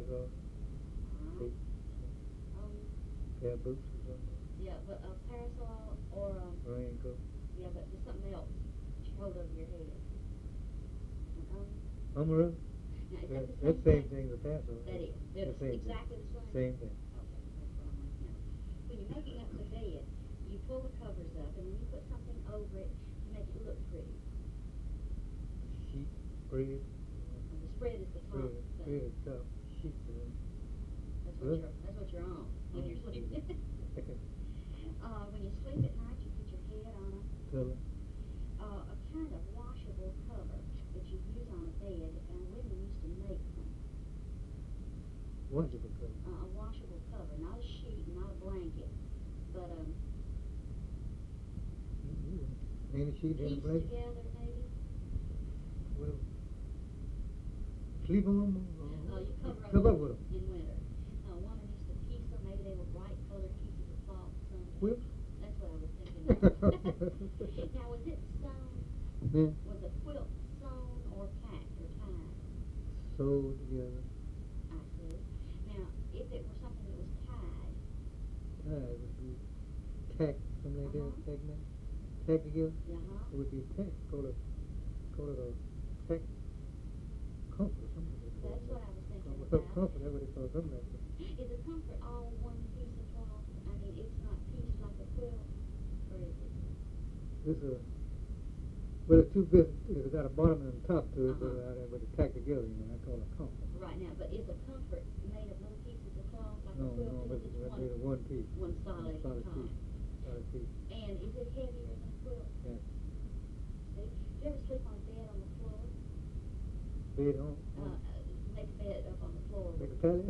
parasol, boots, Um, pair of boots or something, yeah, but a parasol or raincoat, yeah, but there's something else that you hold over your head. umbrella. Now, is That, that that's the same same thing as a parasol. That is. They're The same exactly thing. the same? Same thing. Okay, that's what I want to know. When you're making up the bed, you pull the covers up and then you put something over it to make it look pretty. Sheet, spread, And the spread is the top spread thing. is top, sheets are in. That's what you're on when you're sleeping. When you sleep at night, you put your head on Pillow. a kind of washable cover that you use on a bed, and women used to make them. Washable cover. A washable cover, not a sheet, not a blanket, but Any sheet, any pieced blanket? together maybe. Well, sleep on them You cover up with them. in winter. Women used to piece them. Maybe they were bright colored pieces of cloth. Quilts? That's what I was thinking of. Now, was it sewn? Yeah. Was a quilt sewn or packed or tied? Sewed together. I see. Now, if it were something that was tied, Tied would be tacked, something like that, tacked now. Tacked together. It would be tacked. Call it a tack comfort or something. That's what I was thinking Comfort, about. comfort, that's what they call something like that. Is a comfort all one piece of cloth? I mean, it's not pieced like a quilt, or is it? This well, it's two bits. It's got a bottom and a top to it, but it's tacked together. I call it comfort. Right now, but is a comfort made of little pieces of cloth like No, a quilt? no, but It's it's one piece. one solid Solid top. piece. Solid piece. And is it heavier than a quilt? Yes. See? Do you ever sleep on a bed on the floor? Bed on. Make a bed up on the floor. Make a pallet.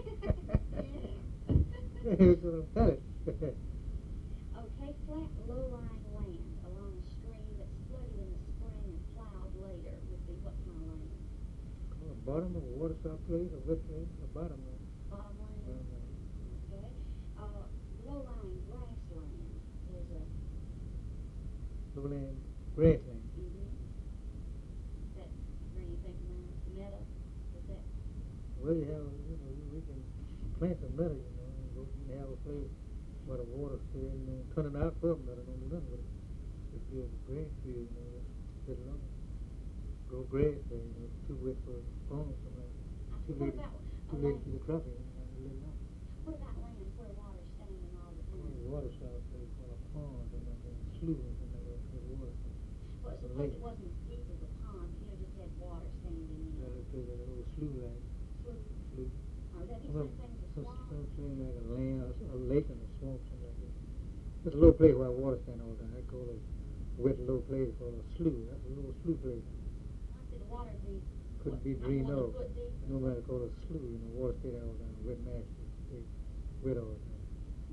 Yeah. It's a pallet. Okay, flat, low-lying land along a stream that's flooded in the spring and plowed later would be what kind of land? Bottom of a water soft place, a wet place, a bottom land. Bottom land? Okay. Low-lying grassland is a... Lowland, grassland. Is that anything around meadow? Is that... Well, you have, we can plant some meadow, and go have a place where the water stays, and turn it out for meadow, don't do nothing with it. Just be a grass field, just sit alone. Grow grass there, it's too wet for pond, something like that. Too late to keep the crop in, let it alone. What about land where water's standing all the time? Water soft place, called a pond, something like that, a slough, something like that, with water. Well, suppose it wasn't as deep as a pond, just had water standing in it. Let's say that little slough like. Slough. Or is that the same thing as a swamp? Something like a land, a lake and a swamp, something like that. It's a little place where water stands all the time. I call it a wet little place called a slough. That's a little slough place. I see the water be... Couldn't be drained off. No matter called a slough, water stay there all the time. Wet nasty. Stay wet all the time.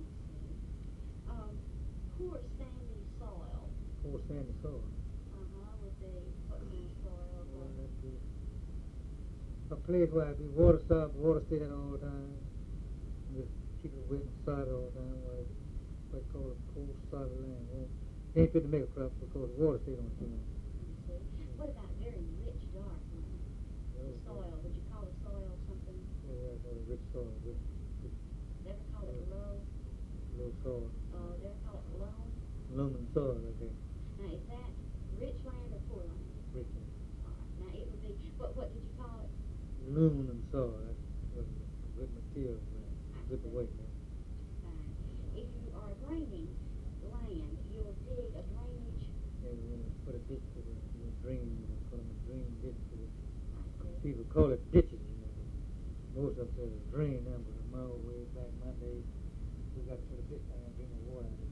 Poor sandy soil. Poor sandy soil. Would be what kind of soil? Well, that'd be a place where it'd be water soft, water stay there all the time. Just keep it wet and solid all the time. What's called a poor solid land. Well, ain't fit to make a crop because the water stayed on it too long. What about very rich, dark land? The soil, would you call the soil something? Yeah, I call it rich soil. They ever call it low? Low soil. They ever call it loam? Loam and soil, okay. Now, is that rich land or poor land? Rich land. All right. Now, it would be, what did you call it? Loam and soil, that's good material, good to wait there. Fine. If you are draining land, you'll dig a drainage. Yeah, we're going to put a ditch to it. Drain, put them a drain ditch to it. I see. People call it ditches, Most of them say it's drain now, but in my old way back in my day, we got to put a ditch down and bring the water out.